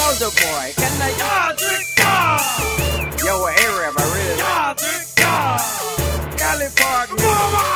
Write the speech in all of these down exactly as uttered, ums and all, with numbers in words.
Soldier Boy, can I? Africa! Yo, Arab, I really like Africa! California.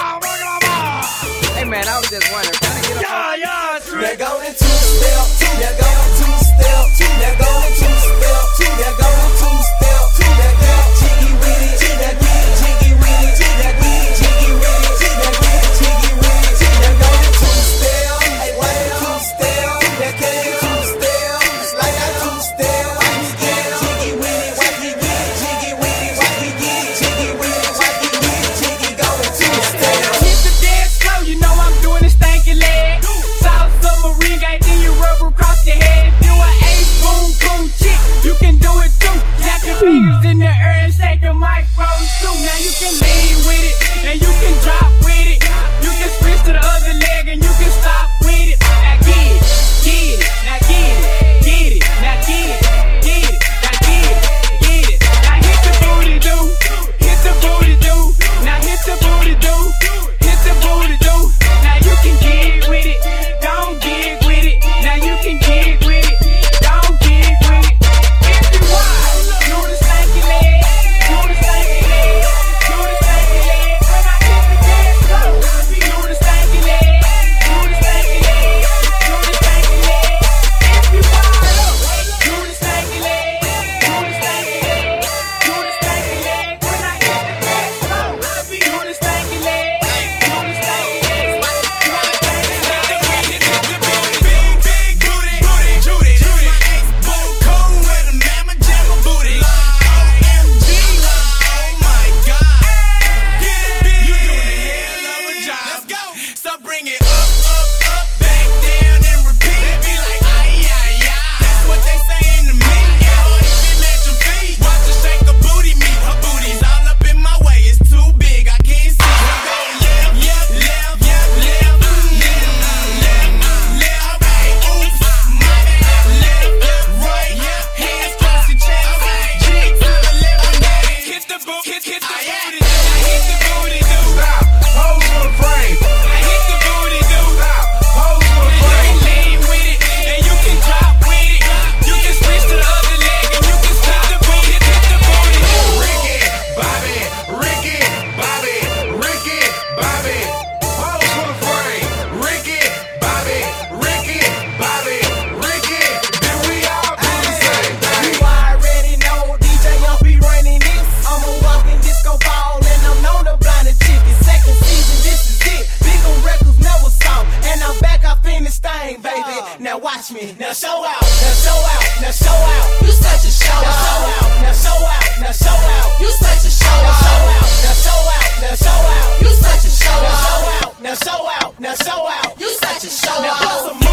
Hey man, I was just wondering, can I get a Yeah, yeah, Africa! They're going two step, two, they're going two step, two, they're going two step, two, they're going two step, two, they're going jiggy with it, two, they're going jiggy with it, two, they're going jiggy with it, two, they're going jiggy with it, two, they're going two step, hey, why two step, two, they're going two step, it's like a two step, why we get jiggy with it, why we get jiggy with it, why we get jiggy with it, why we get jiggy going two step. Hit the dance slow, you know I'm doing a stanky leg. South submarine, gang, then you rubber across your head. If you an ace, boom, boom, chick, you can do it too. Snap your fingers in the air and shake your microphone too. Now you can lean with it, and you can drop with it. You can switch to the other leg, and you can stop with it. Now get it, get it, now get it, get it, now get it, get it, now get it, get it. Now hit the booty do, hit the booty do. Now hit the booty do, hit the booty do. Now you can get with it, don't get with it. Now you can get with it, don't get with it. If you want, do the stanky leg, do the stanky leg, do the stanky leg. When I hit the dance floor, do the stanky leg, do the stanky leg, do the stanky leg. If you want, do the stanky leg, do the stanky leg, do the stanky leg. When I hit the dance floor, do the stanky leg, do the stanky leg. Bring it up, up, up, back down and repeat. Be like, ay, ay, ay. That's what they saying to me. Yeah, or if it let your feet. Watch her shake her booty meat. Her booty's all up in my way. It's too big, I can't see. Go left, left, left, left, left, left, left, left. Alright, oops, my bad. Left, left, right, hands close to chest. Alright, jig to the left, hit the boot, hit, hit the booty. Hit the booty, do. Stop, pose for the frame. Hit the booty, do. Stop, pose for the You frame. can lean with it, and you can drop with it. You can switch to the other leg, and you can split the booty, hit the booty. Ricky, Bobby, Ricky, Bobby, Ricky, Bobby. Pose for the frame. Ricky, Bobby, Ricky, Bobby, Ricky. Then we all do the same thing. You already know D J Young be running this. I'm a walking disco ball and I'm known to blind a chicken. Second season, this is it. Bigger records never saw. And I'm back up in this thing, baby. Now watch me. Now show out. Now show out. Now show out. You such a show out. Show out. Now show out. Now show out. You such a show out. Show out. Now show out. Now show out. You such a show out. Show out. Now show out. Now show out. You such a show out. Now put some